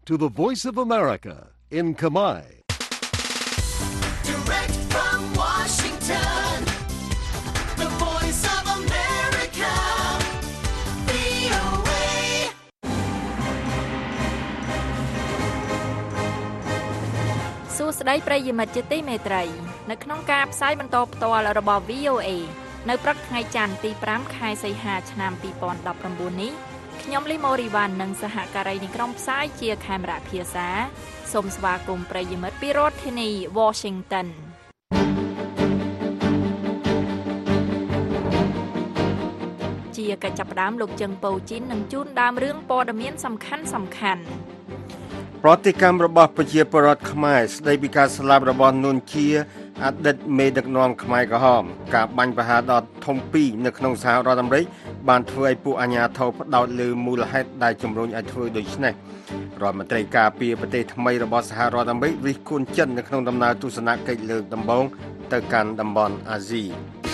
to the Voice of America in Khmer. Direct from Washington, the Voice of America, VOA. សួស្តីប្រិយមិត្តជាទីមេត្រីនៅក្នុងការផ្សាយបន្តផ្ទាល់របស់ VOA នៅព្រឹកថ្ងៃច័ន្ទទី5ខែសីហាឆ្នាំ2019នេះខ្ញុំលីម៉ូរីវ៉ាន់និងសហការីនៃក្រុមផ្សាយជាខេមរៈភាសាសូមស្វាគមន៍ប្រិយមិត្តពីរដ្ឋធានី Washington ជាកិច្ចចាប់ផ្ដើមលោកជឹងប៉ូជីននឹងជូនដើមរឿងព័ត៌មានសំខាន់ប្រតិកម្មរបស់ប្រជាពលរដ្ឋខ្មែរស្ដីពីការស្លាប់របស់នួនជាអតីតមេដឹកនាំខ្មែរក្រហមការបាញ់ប្រហារដ៏ធំពីរនៅក្នុងសហរដ្ឋអាមេរិកបានធ្វើឲ្យពួកអាជ្ញាធរផ្ដោតលើមូលហេតុដែលជំរុញឲ្យធ្វើដូច្នេះរដ្ឋមន្ត្រីការពារប្រទេសថ្មីរបស់សហរដ្ឋអាមេរិករិះគន់ចិននៅក្នុងដំណើរទស្សនកិច្ចលើកដំបូងទៅកាន់តំបន់អាស៊ី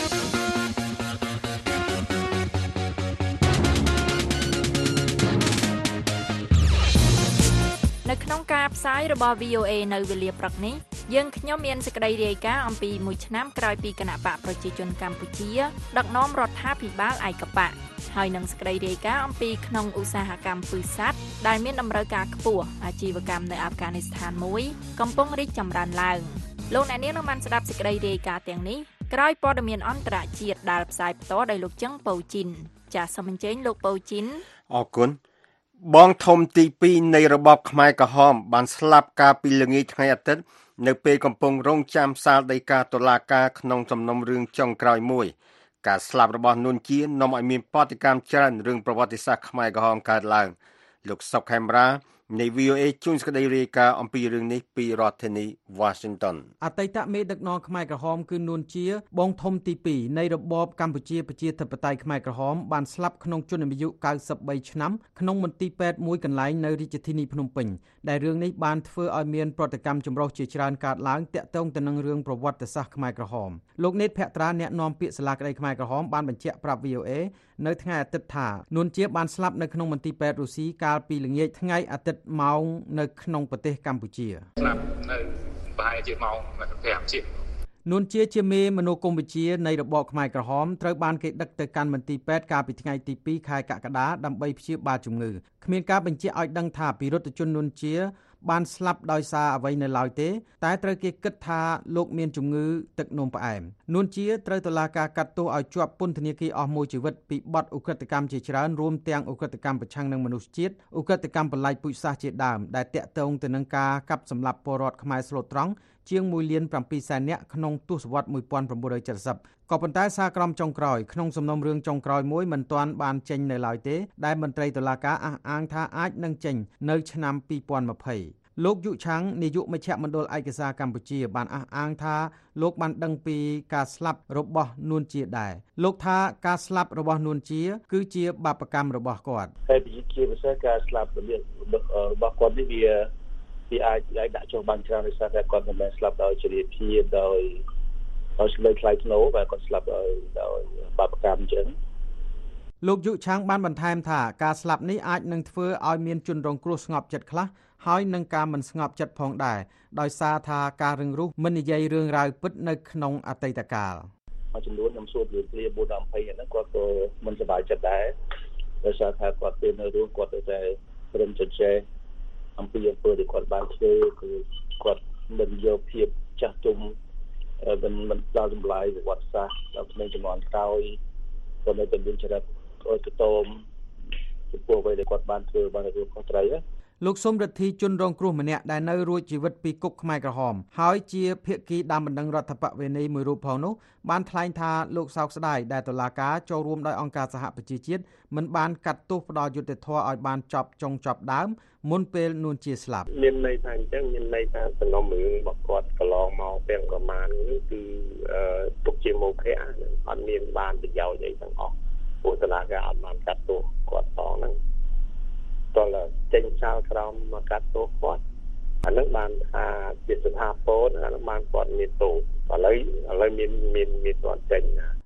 នៅក្នុងការផ្សាយរបស់ VOA នៅវេលាព្រឹកនេះយើងខ្ញុំមានសេចក្តីរាយការណ៍អំពីមួយឆ្នាំក្រោយពីគណៈបកប្រជាជនកម្ពុជាដឹកនាំរដ្ឋាភិបាលឯកបកហើយនឹងសេចក្តីរាយការណ៍អំពីក្នុងឧស្សាហកម្មពឹសសត្វដែលមានតម្រូវការខ្ពស់អាជីវកម្មនៅអាហ្វហ្គានីស្ថានមួយកំពុងរីកចម្រើនឡើងលោកអ្នកនាងនឹងបានស្ដាប់សេចក្តីរាយការណ៍ទាំងនេះក្រោយព័ត៌មានអន្តរជាតិដែលផ្សាយផ្ទាល់ដោយលោកជឹងប៉ូជីនចាសសូមអញ្ជើញលោកប៉ូជីនអរគុណបងធំទី2នៃរបបខ្មែរក្រហមបានស្លាប់កាលពីល្ងាចថ្ងៃអាទិត្យនៅពេលកំពុងរងចាំសាលដីកាតុលាការក្នុងសំណុំរឿងចុងក្រោយមួយការស្លាប់របស់នួនជានាំឲ្យមានប្រតិកម្មច្រើនរឿងប្រវត្តិសាស្ត្រខ្មែរក្រហមកើតឡើងលោកសុកខេមរានៃ VOA ជួនសេចក្តីរាយការណ៍អំពីរឿងនេះពីរដ្ឋធានី Washington អតីតមេដឹកនាំខ្មែរក្រហមគឺនួនជាបងធំទី2នៃរបបកម្ពុជាប្រជាធិបតេយ្យខ្មែរក្រហមបានស្លាប់ក្នុងជន្មាយុ93ឆ្នាំក្នុងមន្ទីរពេទ្យមួយកន្លែងនៅរាជធានីភ្នំពេញដែលរឿងនេះបានធ្វើឲ្យមានប្រតិកម្មចម្រុះជាច្រើនកើតឡើងទាក់ទងទៅនឹងរឿងប្រវត្តិសាស្ត្រខ្មែរក្រហមលោកនេតភក្ត្រាអ្នកនាំពាក្យសាលាក្តីខ្មែរក្រហមបានបញ្ជាក់ប្រាប់ VOA នៅថ្ងៃអាទិត្យថានួនជាបានស្លាប់នៅក្នុងមន្ទីរពេទ្យរុស្ស៊ីកាលពីល្ងាចថ្ងៃអាទិត្យម៉ោងនៅក្នុងប្រទេសកម្ពុជាស្លាប់នៅប្រហែលជាម៉ោង5ជានួនជាមេមនោគមវិជ្ជានៃរបបខ្មែរក្រហមត្រូវបានគេដឹកទៅកាន់មន្ទីរពេទ្យកាលពីថ្ងៃទី2ខែកក្កដាដើម្បីព្យាបាលជំងឺគ្មានការបញ្ជាក់ឲ្យដឹងថាពិរុទ្ធជននួនជាបានស្លាប់ដោយសារអ្វីនៅឡើយទេតែត្រូវគេគិតថាលោកមានជំងឺទឹកនោមផ្អែមនួនជាត្រូវតុលាការកាត់ទោសឲ្យជាប់ពន្ធនាគារអស់មួយជីវិតពីបទឧក្រិដ្ឋកម្មជាច្រើនរួមទាំងឧក្រិដ្ឋកម្មប្រឆាំងនឹងមនុស្សជាតិឧក្រិដ្ឋកម្មបន្លាយពូជសាសន៍ជាដើមដែលតាក់ទងទៅនឹងការកាប់សម្លាប់ពលរដ្ឋខ្មែរស្លូតត្រង់ជាង1.7 លាននាក់ក្នុងទសវត្សរ៍1970ក៏ប៉ុន្តែសារក្រមចុងក្រោយក្នុងសំណុំរឿងចុងក្រោយមួយមិនទាន់បានចេញនៅឡើយទេដែលមន្ត្រីតុលាការអះអាងថាអាចនឹងចេញនៅឆ្នាំ2020លោកយុឆាំងនាយកមជ្ឈមណ្ឌលឯកសារកម្ពុជាបានអះអាងថាលោកបានដឹងពីការស្លាប់របស់នួនជាដែរលោកថាការស្លាប់របស់នួនជាគឺជាបាបកម្មរបស់គាត់ហើយជាពិសេសការស្លាប់របស់គាត់នេះវាអាចដាក់ចុះបានច្រើនដោយសារតែគាត់មិនមែនស្លាប់ដោយចរិយាភាពដោយស្លេកខ្លាយធ្នូតែគាត់ស្លាប់ដោយបាបកម្មអញ្ចឹងលោកយុឆាំងបានបន្ថែមថាការស្លាប់នេះអាចនឹងធ្វើឲ្យមានជនរងគ្រោះស្ងប់ចិត្តខ្លះហើយនឹងការមិនស្ងប់ចិត្តផងដែរដោយសារថាការរឹងរូសមិននិយាយរឿងរ៉ាវពិតនៅក្នុងអតីតកាលមួយចំនួនខ្ញុំសួរពីព្រា4-20ហ្នឹងគាត់ក៏មិនសប្បាយចិត្តដែរដោយសារថាគាត់ពេលនៅរស់គាត់ទៅតែព្រមជជែកអំពីអំពើដែលគាត់បានធ្វើគឺគាត់មិនយកភាពចាស់ទុំមិនដល់ចម្លាយប្រវត្តិសាស្ត្រដល់ក្មេងជំនាន់ក្រោយគាត់នៅតែមានចរិតអត់តមចំពោះអ្វីដែលគាត់បានធ្វើបានរឿងខុសត្រូវលោកសុំរិទ្ធីជនរងគ្រោះម្នាក់ដែលនៅរួចជីវិតពីគុកខ្មែរក្រហមហើយជាភាគីដើមបណ្ដឹងរដ្ឋបវេនីមួយរូបផងនោះបានថ្លែងថាលោកសោកស្ដាយដែលតុលាការចូលរួមដោយអង្គការសហប្រជាជាតិមិនបានកាត់ទោសផ្ដាល់យុត្តិធម៌ឲ្យបានចប់ចុងចប់ដើមមុនពេលនួនជាស្លាប់មានន័យថាអញ្ចឹងមានន័យថាសំណុំរឿងរបស់គាត់កន្លងមកទាំងប្រមាណនេះគឺទុកជាមុខៈអត់មានបានប្រយោជន៍អីទាំងអស់ពួកតុលាការអត់បានកាត់ទោសគាត់ផងហ្នឹងតើចេញចោលក្រោមមកកាត់ទោសគាត់អានឹងបានថាជាស្ថាពរអានឹងបានគាត់មានទោសឥឡូវមានទាន់ចេញ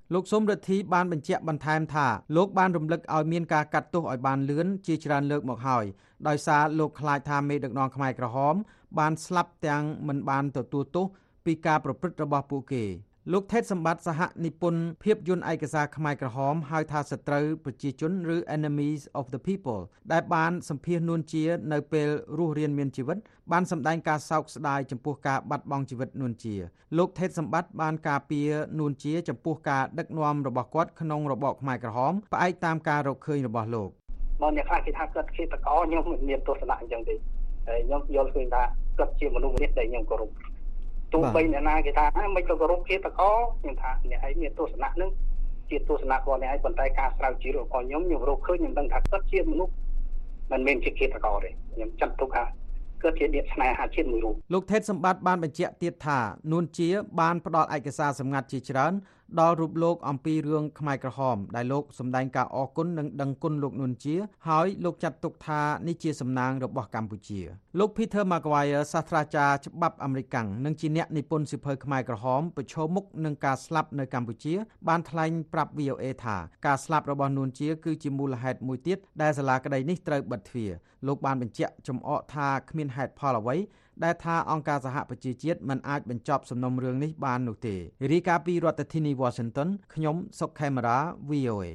លោកសុំរដ្ឋាបានបញ្ជាក់បន្ថែមថាលោកបានរំលឹកឲ្យមានការកាត់ទោសឲ្យបានលឿនជាច្រើនលើកមកហើយដោយសារលោកខ្លាចថាមេដឹកនាំខ្មែរក្រហមបានស្លាប់ទាំងមិនបានទទួលទោសពីការប្រព្រឹត្តរបស់ពួកគេលោកថេតសម្បត្តិសហនិពន្ធភាពយន្តឯកសារខ្មែរក្រហមហៅថាសត្រូវប្រជាជនឬ Enemies of the People ដែលបានសម្ភាសនួនជានៅពេលរស់រានមានជីវិតបានសម្ដែងការសោកស្ដាយចំពោះការបាត់បង់ជីវិតនួនជាលោកថេតសម្បត្តិបានការពារនួនជាចំពោះការដឹកនាំរបស់គាត់ក្នុងរបបខ្មែរក្រហមផ្អែកតាមការរកឃើញរបស់លោកមកអ្នកខ្លះគេថាគាត់ឃាតករខ្ញុំមិនមានទស្សនៈអញ្ចឹងទេហើយខ្ញុំយល់ឃើញថាគាត់ជាមនុស្សម្នាក់ដែលខ្ញុំគោរពទោះបីអ្នកណាគេថាមិនក៏គោរពឃាតករខ្ញុំថាអ្នកឯងមានទស្សនៈនឹងជាទស្សនៈរបស់អ្នកឯងប៉ុន្តែការស្រាវជ្រាវរបស់ខ្ញុំរកឃើញខ្ញុំដឹងថាគាត់ជាមនុស្សមិនមែនជាឃាតករទេខ្ញុំចាត់ទុកថាគាត់ជាអ្នកស្នេហាជាតិមួយរូបលោកថេតសម្បត្តិបានបញ្ជាក់ទៀតថានួនជាបានផ្ដល់ឯកសារសម្ងាត់ជាច្រើនដល់រូបលោកអំពីរឿងខ្មែរក្រហមដែលលោកសម្ដែងការអរគុណនិងដឹងគុណលោកនួនជាហើយលោកចាត់ទុកថានេះជាសំណាងរបស់កម្ពុជាលោក Peter Maguire សាស្ត្រាចារ្យច្បាប់អាមេរិកនិងជាអ្នកនិពន្ធសៀវភៅខ្មែរក្រហមប្រឈមមុខនឹងការស្លាប់នៅកម្ពុជាបានថ្លែងប្រាប់ VOA ថាការស្លាប់របស់នួនជាគឺជាមូលហេតុមួយទៀតដែលសាលាក្តីនេះត្រូវបិទទ្វារលោកបានបញ្ជាក់ចំអកថាគ្មានហេតុផលអ្វីដែលថាអង្គការសហប្រជាជាតិមិនអាចបញ្ចប់សំណុំរឿងនេះបាននោះទេរាយការណ៍ពីរដ្ឋធានី Washington ខ្ញុំសុកខេមរា VOA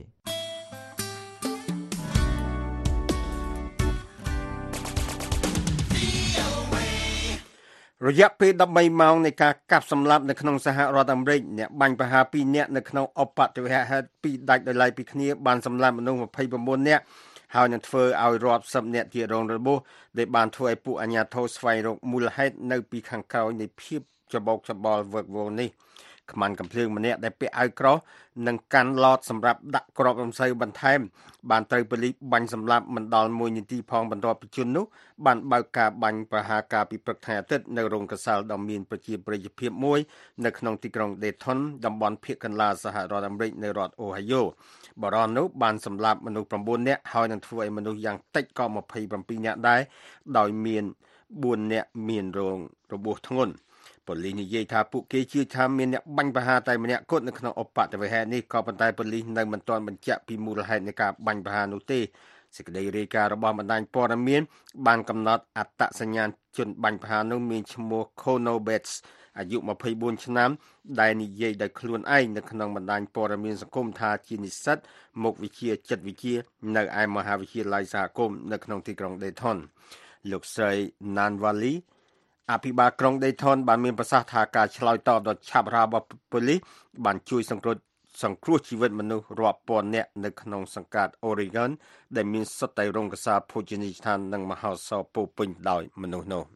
រយៈពេល13ម៉ោងនៃការកាប់សម្លាប់នៅក្នុងសហរដ្ឋអាមេរិកអ្នកបាញ់ប្រហារ2នាក់នៅក្នុងឧបទ្ទវហេតុ2ដាច់ដោយឡែកពីគ្នាបានសម្លាប់មនុស្ស29នាក់ហើយនឹងធ្វើឲ្យរាប់សិបនាក់ទៀតរងរបួសដែលបានធ្វើឲ្យពួកអាជ្ញាធរស្វែងរកមូលហេតុនៅពីខាងក្រោយនៃភាពច្បោកច្បល់វឹកវរនេះខ្មាន់កំភ្លើងម្នាក់ដែលពាក់អាវក្រោះនិងកាន់ឡតសម្រាប់ដាក់គ្រាប់រំសើយបន្ថែមបានត្រូវប៉ូលីសបាញ់សម្លាប់មិនដល់1នាទីផងបន្ទាប់ពីជននោះបានបើកការបាញ់ប្រហារការពីព្រឹកថ្ងៃអាទិត្យនៅរោងកសែលដ៏មានប្រជាប្រិយភាពមួយនៅក្នុងទីក្រុង Dayton តំបន់ភាគកណ្ដាលសហរដ្ឋអាមេរិកនៅរដ្ឋ Ohio បរិយានោះបានសម្លាប់មនុស្ស9នាក់ហើយនឹងធ្វើឲ្យមនុស្សយ៉ាងតិចក៏27នាក់ដែរដោយមាន4នាក់មានរបួសធ្ងន់ប៉ូលីសនិយាយថាពួកគេជឿថាមានអ្នកបាញ់ប្រហារតែម្នាក់គត់នៅក្នុងឧបទ្ទវហេតុនេះក៏ប៉ុន្តែប៉ូលីសនៅមិនទាន់បញ្ជាក់ពីមូលហេតុនៃការបាញ់ប្រហារនោះទេសេចក្តីរាយការណ៍របស់បណ្ដាញព័ត៌មានបានកំណត់អត្តសញ្ញាណជនបាញ់ប្រហារនោះមានឈ្មោះ Conor Bates អាយុ24ឆ្នាំដែលនិយាយដោយខ្លួនឯងនៅក្នុងបណ្ដាញព័ត៌មានសង្គមថាជានិស្សិតមុខវិជ្ជាចិត្តវិទ្យានៅឯមហាវិទ្យាល័យសហគមន៍នៅក្នុងទីក្រុង Dayton លោកស្រី Nanvaliអភិបាលក្រុង Dayton បានមានប្រសាសន៍ថាការឆ្លើយតបដ៏ឆាប់រហ័សរបស់ប៉ូលីសបានជួយសង្គ្រោះជីវិតមនុស្សរាប់ពាន់នាក់នៅក្នុងសង្កាត់ Oregon ដែលមានសុទ្ធតែរោងកសែលភោជនីយដ្ឋាននិងមហោស្រពពោពេញដោយមនុស្សនោះ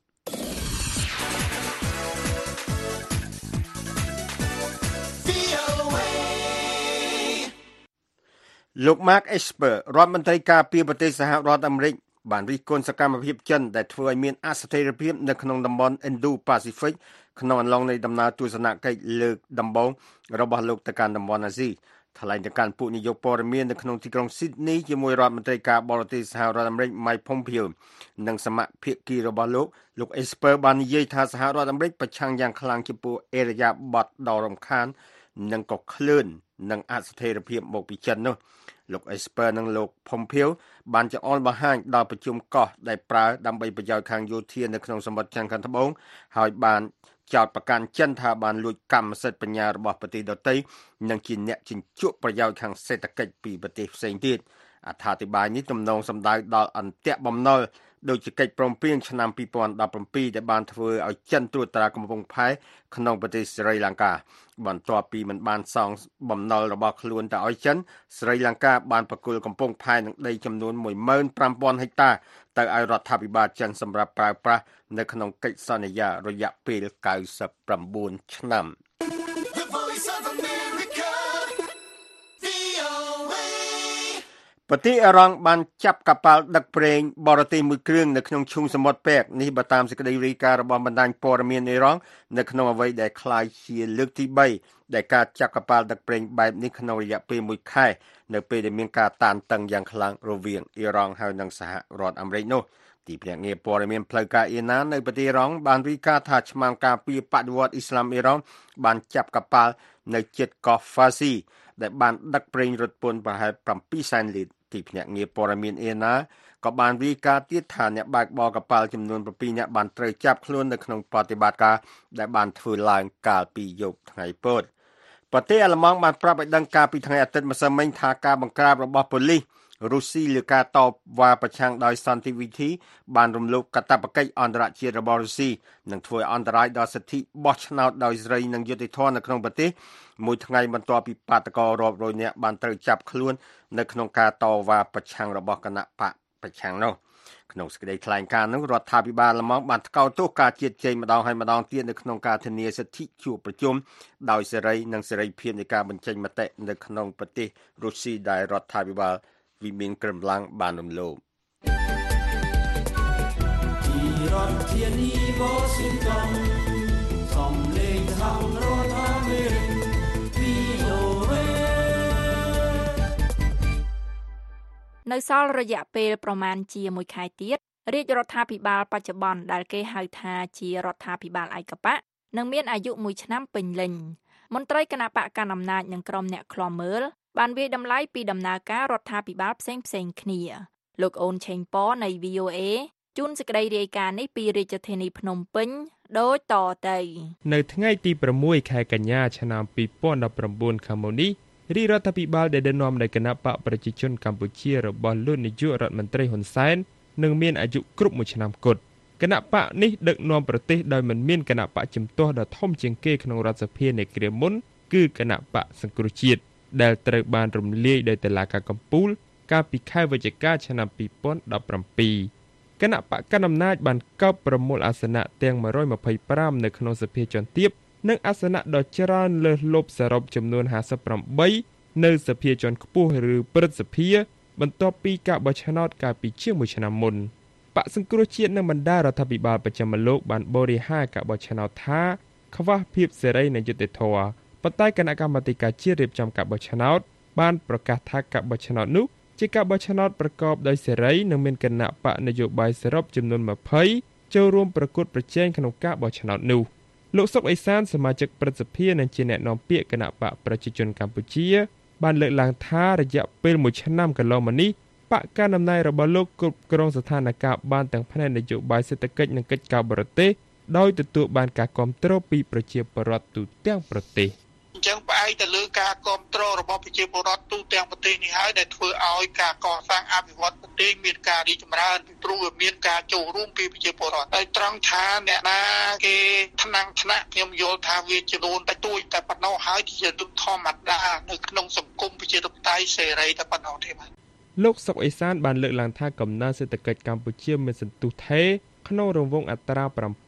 លោក Mark Esper រដ្ឋមន្ត្រីការពារប្រទេសសហរដ្ឋអាមេរិកបានរិះគន់សកម្មភាពចិនដែលធ្វើឲ្យមានអស្ថិរភាពនៅក្នុងតំបន់ Indo-Pacific ក្នុងអំឡុងនៃដំណើរទស្សនកិច្ចលើកដំបូងរបស់លោកទៅកាន់តំបន់អាស៊ីថ្លែងទៅកាន់ពួកនាយកព័ត៌មាននៅក្នុងទីក្រុង Sydney ជាមួយរដ្ឋមន្ត្រីការបរទេសសហរដ្ឋអាមេរិក Mike Pompeo និងសមាភាគីរបស់លោក Esper បាននិយាយថាសហរដ្ឋអាមេរិកប្រឆាំងយ៉ាងខ្លាំងចំពោះអេរយាប័តដ៏រំខាននិងក៏ឃ្លាននិងអស្ថិរភាពមកពីចិននោះលោក Esper និងលោក Pompeo បានចោទបង្ហាញដល់ប្រជុំកោះដែលប្រើដើម្បីប្រយោជន៍ខាងយោធានៅក្នុងសមុទ្រចិនខាងត្បូងហើយបានចោទប្រកាន់ចិនថាបានលួចកម្មសិទ្ធិបញ្ញារបស់ប្រទេសដទៃនិងជាអ្នកជញ្ជក់ប្រយោជន៍ខាងសេដ្ឋកិច្ចពីប្រទេសផ្សេងទៀតអត្ថាធិប្បាយនេះទំនងសំដៅដល់អន្ទាក់បំណុលដោយជាកិច្ចព្រមព្រៀងឆ្នាំ2017ដែលបានធ្វើឲ្យចិនត្រួតត្រាកំពង់ផែក្នុងប្រទេសស្រីលង្កាបន្ទាប់ពីមិនបានសងបំណុលរបស់ខ្លួនទៅឲ្យចិនស្រីលង្កាបានប្រគល់កំពង់ផែនឹងដីចំនួន 15,000 ហិកតាទៅឲ្យរដ្ឋាភិបាលចិនសម្រាប់ប្រើប្រាស់នៅក្នុងកិច្ចសន្យារយៈពេល99ឆ្នាំ ប្រទេសអ៊ីរ៉ង់បានចាប់កប៉ាល់ដឹកប្រេងបរទេសមួយគ្រឿងនៅក្នុងឈូងសមុទ្រពេកនេះបើតាមសេចក្តីរាយការណ៍របស់បណ្ដាញព័ត៌មានអ៊ីរ៉ង់នៅក្នុងអ្វីដែលคล้ายជាលើកទី3ដែលការចាប់កប៉ាល់ដឹកប្រេងបែបនេះក្នុងរយៈពេល1ខែនៅពេលដែលមានការតានតឹងយ៉ាងខ្លាំងរវាងអ៊ីរ៉ង់ហើយនិងសហរដ្ឋអាមេរិកនោះទីភ្នាក់ងារព័ត៌មានផ្លូវការអ៊ីណានៅប្រទេសអ៊ីរ៉ង់បានរាយការណ៍ថាឆ្មាំការពារបដិវត្តន៍អ៊ីស្លាមអ៊ីរ៉ង់បានចាប់កប៉ាល់នៅជិតកោះ Farsi ដែលបានដឹកប្រេងរថពន្ធប្រហែល7សែនលីត្រទីភ្នាក់ងារព័ត៌មាន ANA ក៏បានរាយការណ៍ទៀតថាអ្នកបើកបរកប៉ាល់ចំនួន7នាក់បានត្រូវចាប់ខ្លួននៅក្នុងប្រតិបត្តិការដែលបានធ្វើឡើងកាលពីយប់ថ្ងៃពុធប្រទេសអាល្លឺម៉ង់បានប្រាប់ឲ្យដឹងកាលពីថ្ងៃអាទិត្យម្សិលមិញថាការបង្ក្រាបរបស់ប៉ូលីសរុស្ស៊ីលើការតវ៉ាប្រឆាំងដោយសន្តិវិធីបានរំលោភកាតព្វកិច្ចអន្តរជាតិរបស់រុស្ស៊ីនិងធ្វើអន្តរាយដល់សិទ្ធិបោះឆ្នោតដោយសេរីនិងយុត្តិធម៌នៅក្នុងប្រទេសមួយថ្ងៃបន្ទាប់ពីបាតកោរាប់រយនាក់បានត្រូវចាប់ខ្លួននៅក្នុងការតវ៉ាប្រឆាំងរបស់គណៈបកប្រឆាំងនោះក្នុងសេចក្តីថ្លែងការណ៍នោះរដ្ឋាភិបាលអាល្លឺម៉ង់បានថ្កោលទោសការជៀតជែងម្ដងហើយម្ដងទៀតនៅក្នុងការធានាសិទ្ធិជួបប្រជុំដោយសេរីនិងសេរីភាពនៃការបញ្ចេញមតិនៅក្នុងប្រទេសរុស្ស៊ីដែលរដ្ឋាភិបាលវិមានកម្លាំងបានរំលោភពីរដ្ឋធានី Washington សំឡេងសហរដ្ឋអាមេរិក VOA នៅសល់រយៈពេលប្រមាណជា1ខែទៀតរាជរដ្ឋាភិបាលបច្ចុប្បន្នដែលគេហៅថាជារដ្ឋាភិបាលឯកបកនឹងមានអាយុ1ឆ្នាំពេញលេញមន្ត្រីគណៈបកកណ្ដាលអំណាចនិងក្រុមអ្នកឃ្លាំមើលបានវាយតម្លៃពីដំណើរការរដ្ឋាភិបាលផ្សេងៗគ្នាលោកអូនឆេងប៉នៃ VOA ជូនសេចក្តីរាយការណ៍នេះពីរាជធានីភ្នំពេញដូចតទៅនៅថ្ងៃទី6ខែកញ្ញាឆ្នាំ2019ខាងមុខនេះរាជរដ្ឋាភិបាលដែលដឹកនាំដោយគណៈបកប្រជាជនកម្ពុជារបស់លោកនាយករដ្ឋមន្ត្រីហ៊ុនសែននឹងមានអាយុគ្រប់1ឆ្នាំគត់គណៈបកនេះដឹកនាំប្រទេសដោយមិនមានគណៈបកជំទាស់ដ៏ធំជាងគេក្នុងរដ្ឋសភានៃគ្រាមុនគឺគណៈបកសង្គ្រោះជាតិដែលត្រូវបានរំលាយដោយតុលាការកំពូលកាលពីខែវិច្ឆិកាឆ្នាំ2017គណៈបកកណ្ដាលអំណាចបានកោបប្រមូលអាសនៈទាំង125នៅក្នុងសភាជាន់ទាបនិងអាសនៈដ៏ច្រើនលើសលប់សរុបចំនួន58នៅសភាជាន់ខ្ពស់ឬព្រឹទ្ធសភាបន្ទាប់ពីការបោះឆ្នោតកាលពីជាង1ឆ្នាំមុនបកសង្គ្រោះជាតិនិងបណ្ដារដ្ឋាភិបាលប្រចាំលោកបានបរិហារការបោះឆ្នោតថាខ្វះភាពសេរីនិងយុត្តិធម៌ប៉ុន្តែគណៈកម្មាធិការជាតិរៀបចំការបោះឆ្នោតបានប្រកាសថាការបោះឆ្នោតនោះជាការបោះឆ្នោតប្រកបដោយសេរីនិងមានគណៈបកនយោបាយសរុបចំនួន20ចូលរួមប្រកួតប្រជែងក្នុងការបោះឆ្នោតនោះលោកសុកអេសានសមាជិកព្រឹទ្ធសភានិងជាអ្នកនាំពាក្យគណៈបកប្រជាជនកម្ពុជាបានលើកឡើងថារយៈពេល1ឆ្នាំកន្លងមកនេះបកកណ្ដាលអំណាចរបស់លោកគ្រប់គ្រងស្ថានភាពបានទាំងផ្នែកនយោបាយសេដ្ឋកិច្ចនិងកិច្ចការបរទេសដោយទទួលបានការគាំទ្រពីប្រជាពលរដ្ឋទូទាំងប្រទេសអញ្ចឹងផ្អែកទៅលើការគាំទ្ររបស់ប្រជាពលរដ្ឋទូទាំងប្រទេសនេះហើយដែលធ្វើឲ្យការកសាងអភិវឌ្ឍប្រទេសមានការរីកចម្រើនពីព្រោះមានការចូលរួមពីប្រជាពលរដ្ឋហើយត្រង់ថាអ្នកណាគេថ្នាក់ខ្ញុំយល់ថាវាចំនួនតែទួយតែប៉ុណ្ណោះហើយជាទុកធម្មតានៅក្នុងសង្គមប្រជាធិបតេយ្យសេរីតែប៉ុណ្ណោះទេបាទលោកសុកអេសានបានលើកឡើងថាកំណើនសេដ្ឋកិច្ចកម្ពុជាមានសន្ទុះថេរក្នុងរង្វង់អត្រា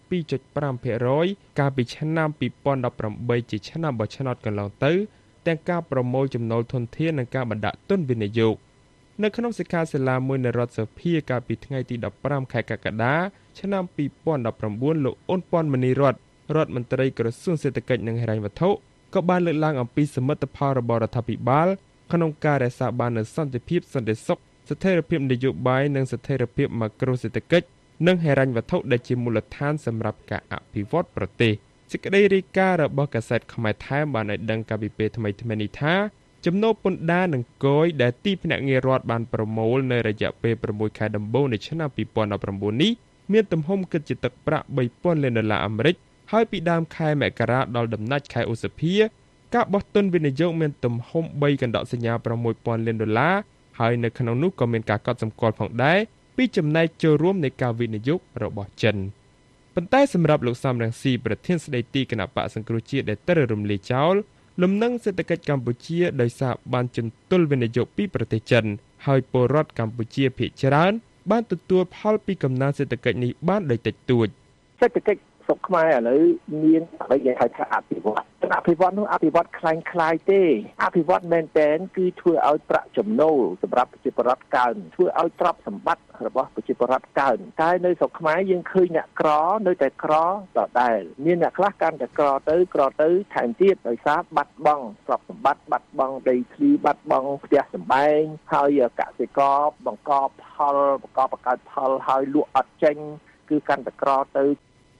7.5% កាលពីឆ្នាំ2018ជាឆ្នាំបោះឆ្នោតកន្លងទៅទាំងការប្រមូលចំណូលធនធាននិងការបណ្ដាក់ទុនវិនិយោគនៅក្នុងសិក្ខាសាលាមួយនៅរដ្ឋសភាកាលពីថ្ងៃទី15ខែកក្កដាឆ្នាំ2019លោកអ៊ុនពាន់មនីរដ្ឋមន្ត្រីក្រសួងសេដ្ឋកិច្ចនិងហិរញ្ញវត្ថុក៏បានលើកឡើងអំពីសមិទ្ធផលរបស់រដ្ឋាភិបាលក្នុងការរក្សាបាននូវសន្តិភាពសន្តិសុខស្ថិរភាពនយោបាយនិងស្ថិរភាពម៉ាក្រូសេដ្ឋកិច្ចនិងហិរញ្ញវត្ថុដែលជាមូលដ្ឋានសម្រាប់ការអភិវឌ្ឍប្រទេសសេចក្តីរាយការណ៍របស់កាសែតខ្មែរថែមបានឲ្យដឹងកាលពីពេលថ្មីៗនេះថាចំណូលពន្ធដារនិងគយដែលទីភ្នាក់ងាររដ្ឋបានប្រមូលនៅរយៈពេល6ខែដំបូងនៃឆ្នាំ2019នេះមានទំហំគិតជាទឹកប្រាក់$3,000 លានអាមេរិកហើយពីដើមខែមករាដល់ដំណាច់ខែឧសភាការបោះទុនវិនិយោគមានទំហំ3កណ្ដកសញ្ញា$6,000 លានហើយនៅក្នុងនោះក៏មានការកត់សម្គាល់ផងដែរពីចំណែកចូលរួមនៃការវិនិយោគរបស់ចិនប៉ុន្តែសម្រាប់លោកសំរងស៊ីប្រធានស្ដីទីគណៈបកសង្គ្រោះជាតិដែលត្រូវរំលាយចោលលំនឹងសេដ្ឋកិច្ចកម្ពុជាដោយសារបានជន្ទុលវិនិយោគពីប្រទេសចិនហើយពលរដ្ឋកម្ពុជាភាគច្រើនបានទទួលផលពីកំណើនសេដ្ឋកិច្ចនេះបានដោយតិចតួចសេដ្ឋកិច្ចស្រុកខ្មែរឥឡូវមានអ្វីគេហៅថាអភិវឌ្ឍអភិវឌ្ឍនោះអភិវឌ្ឍคล้ายៗទេអភិវឌ្ឍមែនតែនគឺធ្វើឲ្យប្រាក់ចំណូលសម្រាប់ប្រជាពលរដ្ឋកើនធ្វើឲ្យទ្រព្យសម្បត្តិរបស់ប្រជាពលរដ្ឋកើនតែនៅស្រុកខ្មែរយើងឃើញអ្នកក្រនៅតែក្រដដែលមានអ្នកខ្លះកាន់តែក្រទៅថែមទៀតដោយសារបាត់បង់ទ្រព្យសម្បត្តិបាត់បង់ដីធ្លីបាត់បង់ផ្ទះសម្បែងហើយកសិករបង្កបង្កើតផលហើយលក់អត់ចេញគឺកាន់តែក្រទៅ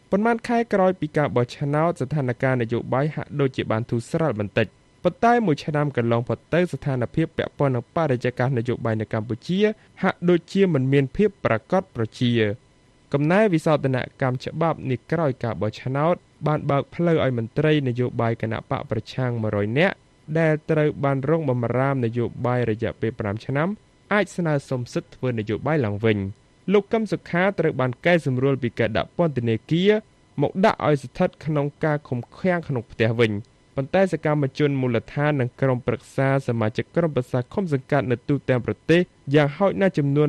ប៉ុន្មានខែក្រោយពីការបោះឆ្នោតស្ថានភាពនយោបាយហាក់ដូចជាបានធូរស្រាលបន្តិចប៉ុន្តែមួយឆ្នាំកន្លងផុតទៅស្ថានភាពពាក់ព័ន្ធនឹងបរិយាកាសនយោបាយនៅកម្ពុជាហាក់ដូចជាមិនមានភាពប្រាកដប្រជាកំណែវិសោធនកម្មច្បាប់នេះក្រោយការបោះឆ្នោតបានបើកផ្លូវឲ្យមន្ត្រីនយោបាយគណៈបកប្រឆាំង100នាក់ដែលត្រូវបានរងបំរាមនយោបាយរយៈពេល5ឆ្នាំអាចស្នើសុំសិទ្ធិធ្វើនយោបាយឡើងវិញលោកកឹមសុខាត្រូវបានកែសម្រួលពីការដាក់ពន្ធនាគារមកដាក់ឲ្យស្ថិតក្នុងការឃុំឃាំងក្នុងផ្ទះវិញប៉ុន្តែសកម្មជនមូលដ្ឋាននិងក្រុមប្រឹក្សាសមាជិកក្រុមប្រឹក្សាឃុំសង្កាត់នៅទូទាំងប្រទេសយ៉ាងហោចណាស់ចំនួន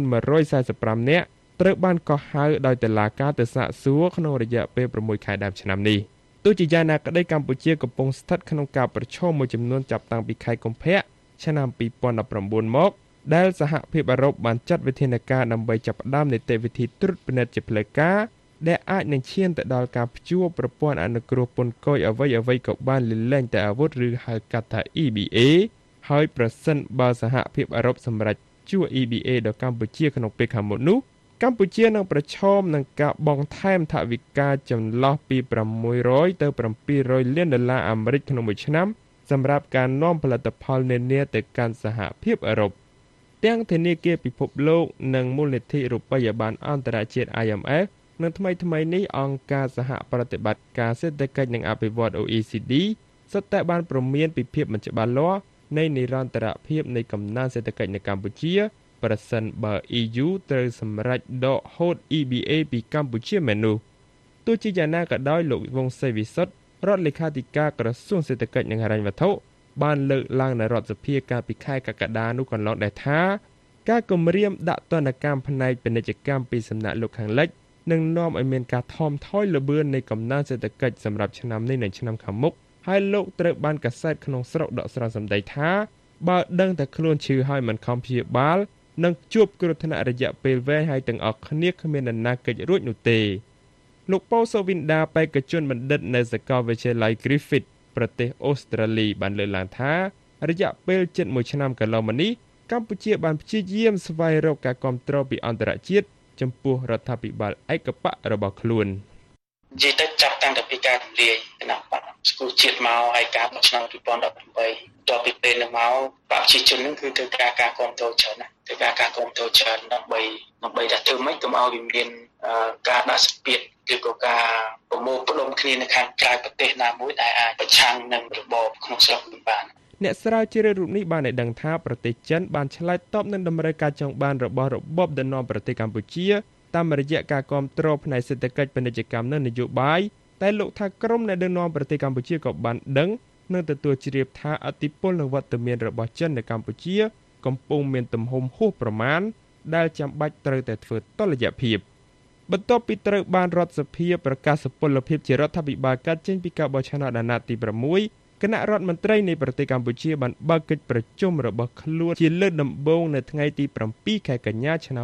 145នាក់ត្រូវបានកោះហៅដោយតុលាការទៅសាកសួរក្នុងរយៈពេល6ខែដើមឆ្នាំនេះទោះជាយ៉ាងណាក្តីកម្ពុជាកំពុងស្ថិតក្នុងការប្រឈមមួយចំនួនចាប់តាំងពីខែកុម្ភៈឆ្នាំ2019មកដែលសហភាពអឺរ៉ុបបានចាត់វិធានការដើម្បីចាប់ផ្ដើមនីតិវិធីត្រួតពិនិត្យជាផ្លូវការដែលអាចនឹងឈានទៅដល់ការព្យួរប្រព័ន្ធអនុគ្រោះពន្ធគយអ្វីក៏បានលលែងតែអាវុធឬហៅកាត់ថា EBA ហើយប្រសិនបើសហភាពអឺរ៉ុបសម្រេចជួល EBA ដល់កម្ពុជាក្នុងពេលខាងមុខនោះកម្ពុជានឹងប្រឈមនឹងការបង់ថែមថវិកាចន្លោះពី$600ទៅ$700 លានអាមេរិកក្នុងមួយឆ្នាំសម្រាប់ការនាំផលិតផលនានាទៅកាន់សហភាពអឺរ៉ុបទាំងធនាគារពិភពលោកនិងមូលនិធិរូបិយប័ណ្ណអន្តរជាតិ IMF និងថ្មីនេះអង្គការសហប្រតិបត្តិការសេដ្ឋកិច្ចនិងអភិវឌ្ឍ OECD សុទ្ធតែបានព្រមានពីភាពមិនច្បាស់លាស់នៃនិរន្តរភាពនៃកំណើនសេដ្ឋកិច្ចនៅកម្ពុជាប្រសិនបើ EU ត្រូវសម្រេចដកហូត EBA ពីកម្ពុជាមែននោះទោះជាយ៉ាងណាក៏ដោយលោកវង្សសេវិសុទ្ធរដ្ឋលេខាធិការក្រសួងសេដ្ឋកិច្ចនិងហិរញ្ញវត្ថុបានលើកឡើងនៅរដ្ឋសភាកាលពីខែកក្កដានោះកន្លងដែរថាការគម្រាមដាក់ទណ្ឌកម្មផ្នែកពាណិជ្ជកម្មពីសំណាក់លោកខាងលិចនឹងនាំឲ្យមានការថមថយល្បឿននៃកំណើនសេដ្ឋកិច្ចសម្រាប់ឆ្នាំនេះនិងឆ្នាំខាងមុខហើយលោកត្រូវបានកាសែតក្នុងស្រុកដកស្រង់សម្ដីថាបើដឹងតែខ្លួនឈឺហើយមិនខំព្យាបាលនឹងជួបគ្រោះថ្នាក់រយៈពេលវែងហើយទាំងអស់គ្នាគ្មាននរណាកិច្ចរួចនោះទេលោកប៉ូសូវិនដាបេក្ខជនបណ្ឌិតនៅសាកលវិទ្យាល័យ Griffith ប្រទេសអូស្ត្រាលីបានលើកឡើងថារយៈពេលជិត1ឆ្នាំកន្លងមកនេះកម្ពុជាបានព្យាយាមស្វែងរកការគាំទ្រពីអន្តរជាតិចំពោះរដ្ឋាភិបាលឯកបករបស់ខ្លួននិយាយទៅចាប់តាំងពីការរំលាយគណៈបកស្គូជាតិមកហើយការបោះឆ្នោត2018តទៅពីពេលនោះមកបកប្រជាជននឹងគឺត្រូវការការគាំទ្រច្រើនណាស់ត្រូវការការគាំទ្រច្រើនដើម្បីថាធ្វើម៉េចកុំឲ្យវាមានការដាក់សម្ពាធឬក៏ការប្រមូលផ្ដុំគ្នានៅខាងក្រៅប្រទេសណាមួយដែលអាចប្រឆាំងនឹងរបបក្នុងស្រុកបានអ្នកស្រាវជ្រាវរូបនេះបានឲ្យដឹងថាប្រទេសចិនបានឆ្លើយតបនឹងតម្រូវការចង់បានរបស់របបដឹកនាំប្រទេសកម្ពុជាតាមរយៈការគាំទ្រផ្នែកសេដ្ឋកិច្ចពាណិជ្ជកម្មនិងនយោបាយតែលោកថាក្រុមអ្នកដឹកនាំប្រទេសកម្ពុជាក៏បានដឹងនិងទទួលជ្រាបថាឥទ្ធិពលនិងវត្តមានរបស់ចិននៅកម្ពុជាកំពុងមានទំហំហួសប្រមាណដែលចាំបាច់ត្រូវតែធ្វើតុល្យភាពបន្ទាប់ពីត្រូវបានរដ្ឋសភាប្រកាសសុពលភាពជារដ្ឋាភិបាលកាត់ចេញពីការបោះឆ្នោតអាណត្តិទី6គណៈរដ្ឋមន្ត្រីនៃប្រទេសកម្ពុជាបានបើកកិច្ចប្រជុំរបស់ខ្លួនជាលើកដំបូងនៅថ្ងៃទី7ខែកញ្ញាឆ្នាំ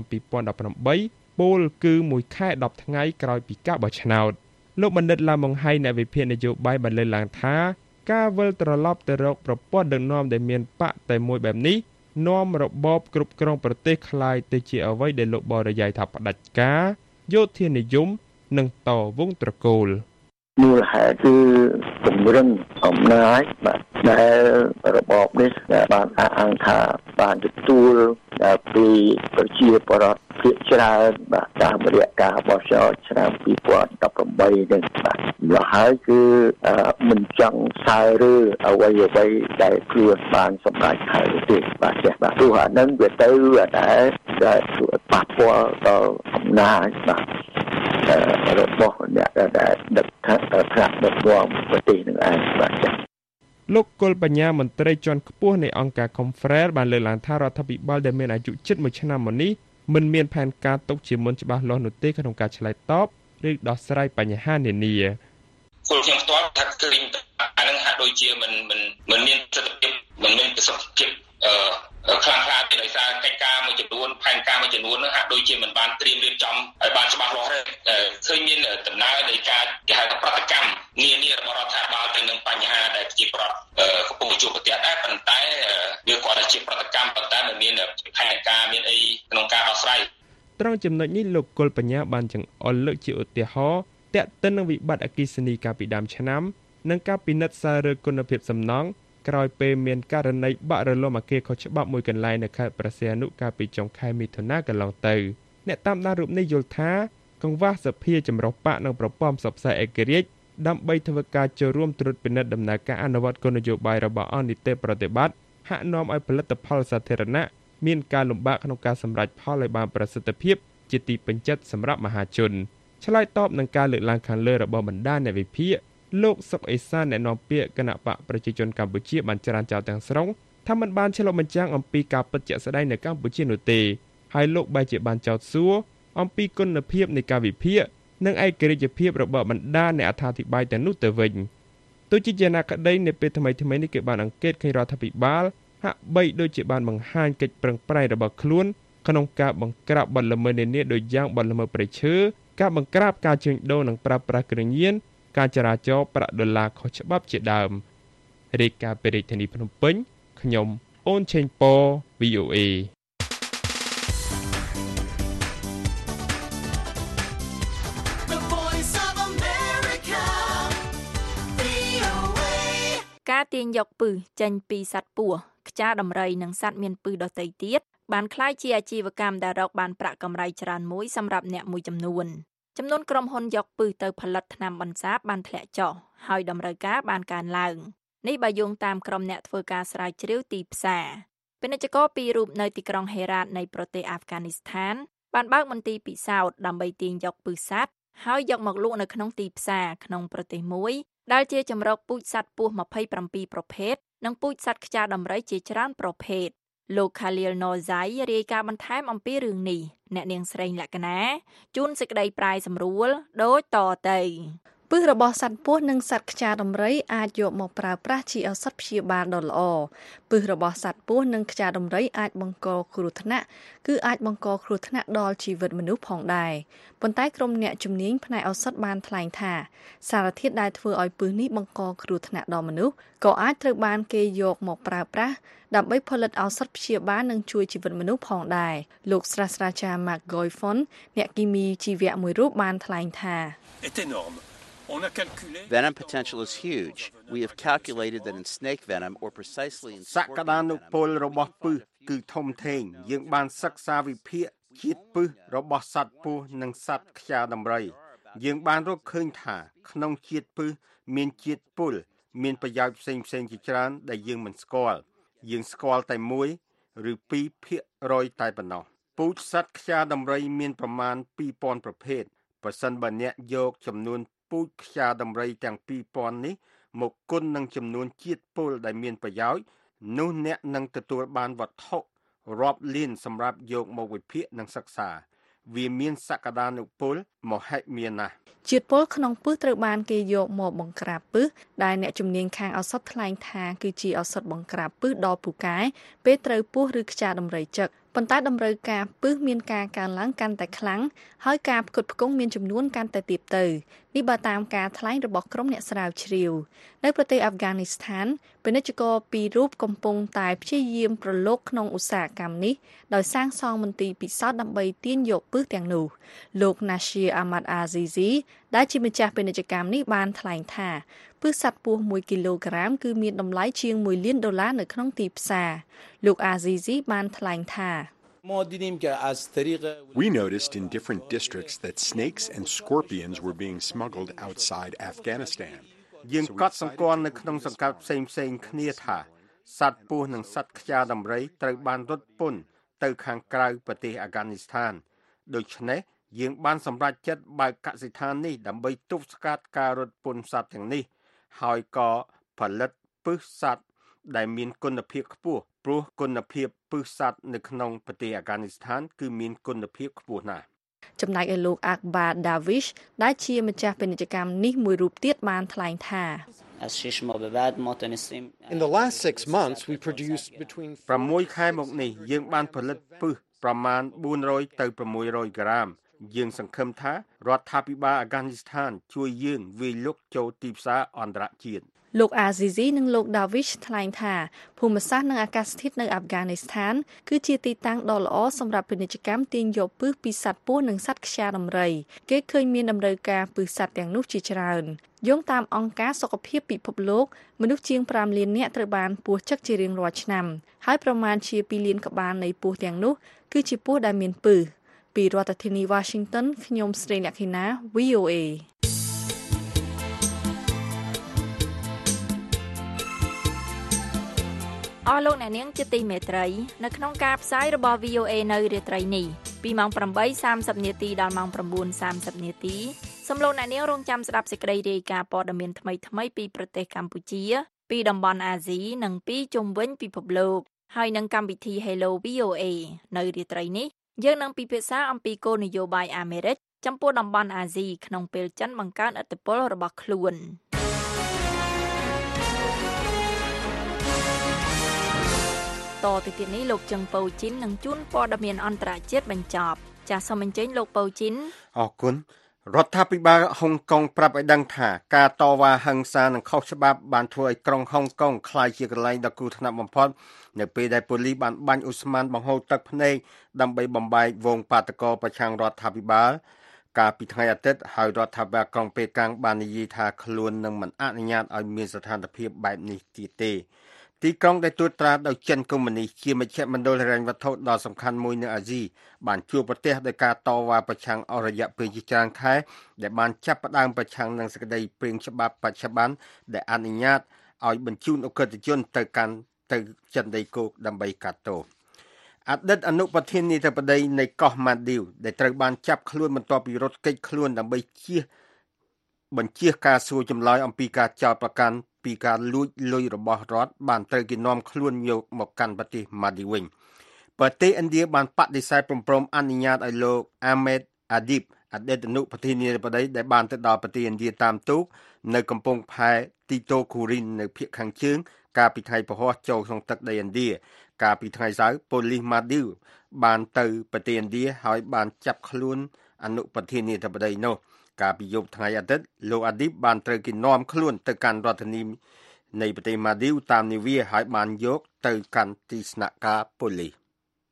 2018ពលគឺ1ខែ10ថ្ងៃក្រោយពីការបោះឆ្នោតលោកបណ្ឌិតឡាម៉ុងហៃអ្នកវិភាគនយោបាយបានលើកឡើងថាការវិលត្រឡប់ទៅរកប្រព័ន្ធដឹកនាំដែលមានបកតែមួយបែបនេះនាំរបបគ្រប់គ្រងប្រទេសคล้ายទៅជាអ្វីដែលលោកបរិយាយថាផ្ដាច់ការយោធានិយមនិងតវងត្រកូលមូលហេតុគឺពង្រឹងអំណាចដែលរបបនេះបានអះអាងថាបានទទួលពីប្រជាពលរដ្ឋភាគច្រើនតាមរយៈការបោះឆ្នោតឆ្នាំ2018នេះបាទម្ល៉េះហើយគឺមិនចង់សើឬអ្វីដែលខ្លួនបានសម្រេចហើយទេបាទចេះបាទព្រោះអានឹងវាទៅដែលប៉ះពាល់ដល់អំណាចបាទរបស់អ្នកដែលដឹកនាំប្រទេសនឹងឯងបាទលោកគុលបញ្ញាមន្ត្រីជាន់ខ្ពស់នៃអង្គការ Confrere បានលើកឡើងថារដ្ឋាភិបាលដែលមានអាយុជិត1ឆ្នាំមកនេះមិនមានផែនការទុកជាមុនច្បាស់លាស់នោះទេក្នុងការឆ្លើយតបឬដោះស្រាយបញ្ហានានាខ្ញុំផ្ទាល់ថាឃើញអានឹងហាក់ដូចជាមិនមានប្រសិទ្ធភាពមិនមានប្រសិទ្ធភាពខ្លាំងក្លាទេដោយសារកិច្ចការមួយចំនួនផែនការមួយចំនួននោះហាក់ដូចជាមិនបានត្រៀមរៀបចំឲ្យបានច្បាស់លាស់ទេឃើញមានដំណើរនៃការគេហៅថាប្រតិកម្មនានារបស់រដ្ឋាភិបាលទៅនឹងបញ្ហាដែលប្រជាពលរដ្ឋកំពុងជួបប្រទះដែរប៉ុន្តែវាគាត់តែជាប្រតិកម្មប៉ុន្តែមិនមានផែនការមានអីក្នុងការដោះស្រាយត្រង់ចំណុចនេះលោកគុលបញ្ញាបានចង្អុលលើកជាឧទាហរណ៍តាក់ទិននឹងវិបត្តិអគ្គិសនីកាលពីដើមឆ្នាំនិងការពិនិត្យសាររើគុណភាពសំណង់ក្រោយពេលមានករណីបាក់រលំអគារខុសច្បាប់មួយកន្លែងនៅខេត្តព្រះសីហនុកាលពីចុងខែមិថុនាកន្លងទៅអ្នកតាមដានរូបនេះយល់ថាកង្វះសភាចម្រុះបកនិងប្រព័ន្ធផ្សព្វផ្សាយឯករាជ្យដើម្បីធ្វើការចូលរួមត្រួតពិនិត្យដំណើរការអនុវត្តគោលនយោបាយរបស់អង្គនីតិប្រតិបត្តិហាក់នាំឲ្យផលិតផលសាធារណៈមានការលំបាកក្នុងការសម្រេចផលឲ្យបានប្រសិទ្ធភាពជាទីពេញចិត្តសម្រាប់មហាជនឆ្លើយតបនឹងការលើកឡើងខាងលើរបស់បណ្ដាអ្នកវិភាគលោកសុកអេសានអ្នកនាំពាក្យគណៈបកប្រជាជនកម្ពុជាបានច្រានចោលទាំងស្រុងថាមិនបានឆ្លុះបញ្ចាំងអំពីការពិតជាក់ស្ដែងនៅកម្ពុជានោះទេហើយលោកបែរជាបានចោទសួរអំពីគុណភាពនៃការវិភាគនិងឯករាជ្យភាពរបស់បណ្ដាអ្នកអត្ថាធិប្បាយទាំងនោះទៅវិញទោះជាយ៉ាងណាក្ដីនៅពេលថ្មីៗនេះគេបានអង្កេតឃើញរដ្ឋាភិបាលហាក់បីដូចជាបានបង្ហាញកិច្ចប្រឹងប្រែងរបស់ខ្លួនក្នុងការបង្ក្រាបបទល្មើសនានាដូចយ៉ាងបទល្មើសព្រៃឈើការបង្ក្រាបការជួញដូរនិងប្រើប្រាស់គ្រឿងញៀនការចរាចរណ៍ប្រាក់ដុល្លារខុសច្បាប់ជាដើមរាយការណ៍ពីរាជធានីភ្នំពេញខ្ញុំអូនឆេងប៉ VOA The voice of America, VOA. ការទាញយកពឹសចេញពីសត្វពស់ខ្ចាដំរីនិងសត្វមានពឹសដទៃទៀតបានក្លាយជាអាជីវកម្មដែលរកបានប្រាក់កម្រៃច្រើនមួយសម្រាប់អ្នកមួយចំនួនក្រុមហ៊ុនយកពឹសទៅផលិតថ្នាំបន្សាបបានធ្លាក់ចុះហើយតម្រូវការបានកើនឡើងនេះបើយោងតាមក្រុមអ្នកធ្វើការស្រាវជ្រាវទីផ្សារពាណិជ្ជករពីររូបនៅទីក្រុងហេរ៉ាតនៃប្រទេសអាហ្វហ្គានីស្ថានបានបើកមន្ទីរពិសោធន៍ដើម្បីទាញយកពឹសសត្វហើយយកមកលក់នៅក្នុងទីផ្សារក្នុងប្រទេសមួយដែលជាជម្រកពូជសត្វពស់27ប្រភេទនិងពូជសត្វខ្ចាដំរីជាច្រើនប្រភេទលោក Khalil Norzai រាយការណ៍បន្ថែមអំពីរឿងនេះអ្នកនាងស្រីលក្ខណាជូនសេចក្តីប្រាយសម្រួលដូចតទៅពឹសរបស់សត្វពស់និងសត្វខ្ចាដំរីអាចយកមកប្រើប្រាស់ជាឱសថព្យាបាលដ៏ល្អពឹសរបស់សត្វពស់និងខ្ចាដំរីអាចបង្កគ្រោះថ្នាក់ដល់ជីវិតមនុស្សផងដែរប៉ុន្តែក្រុមអ្នកជំនាញផ្នែកឱសថបានថ្លែងថាសារធាតុដែលធ្វើឲ្យពឹសនេះបង្កគ្រោះថ្នាក់ដល់មនុស្សក៏អាចត្រូវបានគេយកមកប្រើប្រាស់ដើម្បីផលិតឱសថព្យាបាលនិងជួយជីវិតមនុស្សផងដែរលោកសាស្ត្រាចារ្យ Mark Goyfon អ្នកគីមីជីវៈមួយរូបបានថ្លែងថា Venom potential is huge. We have calculated that in snake venom or precisely in សក្តានុពលរបស់ពឹសគឺធំធេងយើងបានសិក្សាវិភាគជាតិពឹសរបស់សត្វពស់និងសត្វខ្យាដំរីយើងបានរកឃើញថាក្នុងជាតិពឹសមានជាតិពុលមានប្រយោជន៍ផ្សេងៗជាច្រើនដែលយើងមិនស្គាល់យើងស្គាល់តែ1ឬ2% តែប៉ុណ្ណោះពូជសត្វខ្យាដំរីមានប្រមាណ 2000 ប្រភេទប្រសិនបើអ្នកយកចំនួនពូជខ្យាដំរីទាំង 2000 នេះមកគុណនឹងចំនួនជាតិពុលដែលមានប្រយោជន៍នោះអ្នកនឹងទទួលបានវត្ថុរាប់លានសម្រាប់យកមកវិភាគនិងសិក្សាវាមានសក្តានុពលមហិមាណាស់ជាតិពុលក្នុងពឹសត្រូវបានគេយកមកបង្ក្រាបពឹសដែលអ្នកជំនាញខាងឱសថថ្លែងថាគឺជាឱសថបង្ក្រាបពឹសដ៏ពូកែពេលត្រូវពស់ឬខ្ចាដំរីចឹកប៉ុន្តែតម្រូវការពឹសមានការកើនឡើងកាន់តែខ្លាំងហើយការផ្គត់ផ្គង់មានចំនួនកាន់តែទាបទៅនេះបើតាមការថ្លែងរបស់ក្រុមអ្នកស្រាវជ្រាវនៅប្រទេសអាហ្វហ្គានីស្ថានពាណិជ្ជករពីររូបកំពុងតែព្យាយាមប្រឡូកក្នុងឧស្សាហកម្មនេះដោយសាងសង់មន្ទីរពិសោធន៍ដើម្បីទាញយកពឹសទាំងនោះលោក Nashir Ahmad Azizi ដែលជាម្ចាស់ពាណិជ្ជកម្មនេះបានថ្លែងថាពឹសសត្វពស់1គីឡូក្រាមគឺមានតម្លៃជាង$1 លាននៅក្នុងទីផ្សារលោក Azizi បានថ្លែងថា We noticed in different districts that snakes and scorpions were being smuggled outside Afghanistan. យើងកត់សម្គាល់នៅក្នុងសង្កាត់ផ្សេងៗគ្នាថាសត្វពស់និងសត្វខ្យាដំរីត្រូវបានរត់ពន្ធទៅខាងក្រៅប្រទេសអាហ្វហ្គានីស្ថានដូច្នេះយើងបានសម្រេចចិត្តបើកកសិដ្ឋាននេះដើម្បីទប់ស្កាត់ការរត់ពន្ធសត្វទាំងនេះហើយក៏ផលិតពឹសសត្វដែលមានគុណភាពខ្ពស់ព្រោះគុណភាពពឹសសត្វនៅក្នុងប្រទេសអាហ្វហ្គានីស្ថានគឺមានគុណភាពខ្ពស់ណាស់ចំណែកឯលោក Akbar Davish ដែលជាម្ចាស់ពាណិជ្ជកម្មនេះមួយរូបទៀតបានថ្លែងថា In the last 6 months we produced between 6 ខែមកនេះយើងបានផលិតពឹសប្រមាណ400ទៅ600ក្រាមយើងសង្ឃឹមថារដ្ឋាភិបាលអាហ្វហ្គានីស្ថានជួយយើងវាយលុកចូលទីផ្សារអន្តរជាតិលោក Azizi និងលោក Davish ថ្លែងថាភូមិសាស្ត្រនិងអាកាសធាតុនៅអាហ្វហ្គានីស្ថានគឺជាទីតាំងដ៏ល្អសម្រាប់ពាណិជ្ជកម្មទាញយកពឹសពីសត្វពស់និងសត្វខ្យាដំរីគេឃើញមានតម្រូវការពឹសសត្វទាំងនោះជាច្រើនយោងតាមអង្គការសុខភាពពិភពលោកមនុស្សជាង5លាននាក់ត្រូវបានពស់ចឹកជារៀងរាល់ឆ្នាំហើយប្រមាណជា2លានក្បាលនៃពស់ទាំងនោះគឺជាពស់ដែលមានពឹសពីរដ្ឋធានី Washington ខ្ញុំស្រីលក្ខិណា VOA អស់លោកអ្នកនាងជាទីមេត្រីនៅក្នុងការផ្សាយរបស់ VOA នៅរាត្រីនេះពីម៉ោង 8:30 នាទីដល់ម៉ោង 9:30 នាទីសូមលោកអ្នកនាងរងចាំស្ដាប់សេចក្តីរាយការណ៍ព័ត៌មានថ្មីៗពីប្រទេសកម្ពុជាពីតំបន់អាស៊ីនិងពីជុំវិញពិភពលោកហើយនឹងកម្មវិធី Hello VOA នៅរាត្រីនេះយើងនឹងពិភាក្សាអំពីគោលនយោបាយអាមេរិកចំពោះតំបន់អាស៊ីក្នុងពេលចិនបង្កើនឥទ្ធិពលរបស់ខ្លួនតទៅទៀតនេះលោកចឹងប៉ូជីននឹងជួនព័ត៌មានអន្តរជាតិបញ្ចប់ចាសសូមអញ្ជើញលោកប៉ូជីនអរគុណរដ្ឋាភិបាលហុងកុងប្រាប់ឲ្យដឹងថាការតវ៉ាហិង្សានិងខុសច្បាប់បានធ្វើឲ្យក្រុងហុងកុងក្លាយជាកន្លែងដ៏គ្រោះថ្នាក់បំផុតនៅពេលដែលប៉ូលីសបានបាញ់អ៊ូស្មានបង្ហូរទឹកភ្នែកដើម្បីបំបែកវងបាតកោប្រឆាំងរដ្ឋាភិបាលកាលពីថ្ងៃអាទិត្យហើយរដ្ឋាភិបាលក្រុងប៉េកាំងបាននិយាយថាខ្លួននឹងមិនអនុញ្ញាតឲ្យមានស្ថានភាពបែបនេះទៀតទេទីក្រុងដែលត្រួតត្រាដោយចិនកុម្មុយនីសជាមជ្ឈមណ្ឌលហិរញ្ញវត្ថុដ៏សំខាន់មួយនៅអាស៊ីបានជួបប្រទះដោយការតវ៉ាប្រឆាំងអស់រយៈពេលជាច្រើនខែដែលបានចាប់ផ្ដើមប្រឆាំងនឹងសេចក្តីព្រាងច្បាប់បច្ចុប្បន្នដែលអនុញ្ញាតឲ្យបញ្ជូនអុក្រិតជនទៅចិនដីគោកដើម្បីកាត់ទោសអតីតអនុប្រធានាធិបតីនៃកោះម៉ាល់ឌីវដែលត្រូវបានចាប់ខ្លួនបន្ទាប់ពីរត់គេចខ្លួនដើម្បីបញ្ជាការសួរចម្លើយអំពីការចោទប្រកាន់ពីការលួចលុយរបស់រដ្ឋបានត្រូវគេនាំខ្លួនយកមកកាន់ប្រទេសម៉ាល់ឌីវវិញប្រទេសឥណ្ឌាបានបដិសេធព្រមអនុញ្ញាតឲ្យលោកអាមេតអាឌីបអតីតអនុប្រធានាធិបតីដែលបានទៅដល់ប្រទេសឥណ្ឌាតាមទូកនៅកំពង់ផែទីតូគូរីននៅភាគខាងជើងកាលពីថ្ងៃពហុចូលក្នុងទឹកដីឥណ្ឌាកាលពីថ្ងៃសៅរ៍ប៉ូលីសម៉ាល់ឌីវបានទៅប្រទេសឥណ្ឌាហើយបានចាប់ខ្លួនអនុប្រធានាធិបតីនោះកាលពីយប់ថ្ងៃអាទិត្យលោកអាឌីបបានត្រូវគេនាំខ្លួនទៅកាន់រដ្ឋធានីនៃប្រទេសម៉ាល់ឌីវតាមនាវាហើយបានយកទៅកាន់ទីស្នាក់ការប៉ូលីស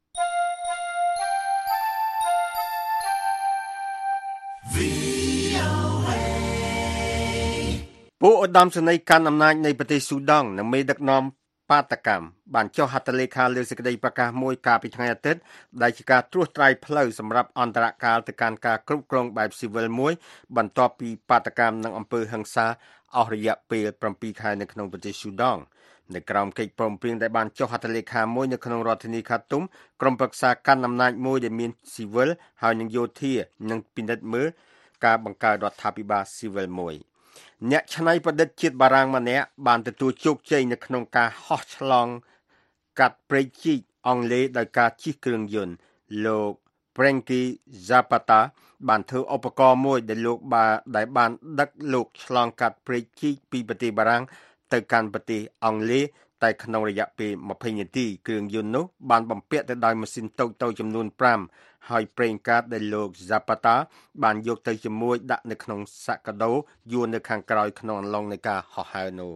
ពួកឧត្តមសេនីយ៍កាន់អំណាចនៃប្រទេសស៊ូដង់និងមេដឹកនាំបាតកម្មបានចុះហត្ថលេខាលើសេចក្តីប្រកាសមួយកាលពីថ្ងៃអាទិត្យដែលជាការត្រួសត្រាយផ្លូវសម្រាប់អន្តរកាលទៅកាន់ការគ្រប់គ្រងបែបស៊ីវិលមួយបន្ទាប់ពីបាតកម្មនិងអំពើហិង្សាអស់រយៈពេល7ខែនៅក្នុងប្រទេសស៊ូដង់នៅក្រោមកិច្ចព្រមព្រៀងដែលបានចុះហត្ថលេខាមួយនៅក្នុងរដ្ឋធានីខាតុំក្រុមប្រឹក្សាកាន់អំណាចមួយដែលមានស៊ីវិលហើយនឹងយោធានឹងពិនិត្យមើលការបង្កើតរដ្ឋាភិបាលស៊ីវិលមួយអ្នកច្នៃប្រឌិតជាតិបារាំងម្នាក់បានទទួលជោគជ័យនៅក្នុងការហោះឆ្លងកាត់ព្រែកជីកអង់គ្លេសដោយការជិះគ្រឿងយន្តលោក Frankie Zapata បានធ្វើឧបករណ៍មួយដែលបានដឹកលោកឆ្លងកាត់ព្រែកជីកពីប្រទេសបារាំងទៅកាន់ប្រទេសអង់គ្លេសតែក្នុងរយៈពេល20នាទីគ្រឿងយន្តនោះបានបំពាក់ទៅដោយម៉ាស៊ីនតូចៗចំនួន5ហើយប្រេងកាតដែលលោក Zapata បានយកទៅជាមួយដាក់នៅក្នុងសាកកាដូយួរនៅខាងក្រោយក្នុងអន្លង់នៃការហោះហើរនោះ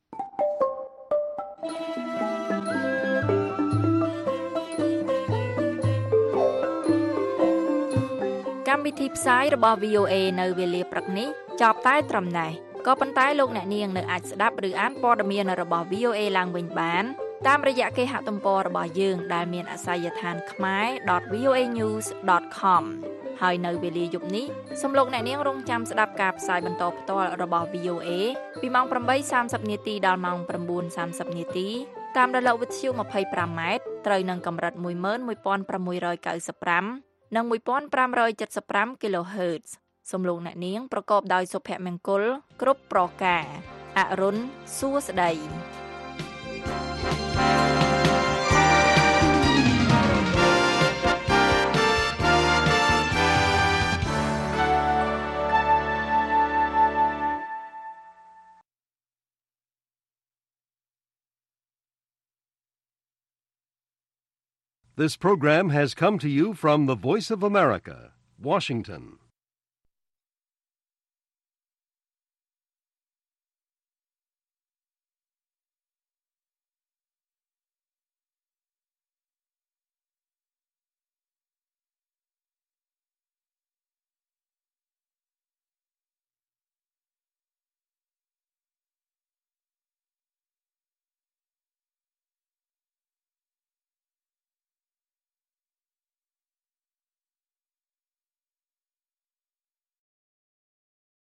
កម្មវិធីផ្សាយរបស់ VOA នៅវេលាព្រឹកនេះចប់តែត្រឹមនេះក៏ប៉ុន្តែលោកអ្នកនាងនៅអាចស្ដាប់ឬអានព័ត៌មានរបស់ VOA ឡើងវិញបានតាមរយៈគេហទំព័ររបស់យើងដែលមានអាសយដ្ឋានkhmer.voanews.com ហើយនៅវេលាយប់នេះសូមលោកអ្នកនាងរងចាំស្ដាប់ការផ្សាយបន្តផ្ទាល់របស់ VOA ពីម៉ោង 8:30 នាទីដល់ម៉ោង 9:30 នាទីតាមរលកវិទ្យុ 25M ត្រូវនឹងកម្រិត 11695 និង 1575 kHz សូមលោកអ្នកនាងប្រកបដោយសុភមង្គលគ្រប់ប្រការអរុនសួស្តី This program has come to you from the Voice of America, Washington.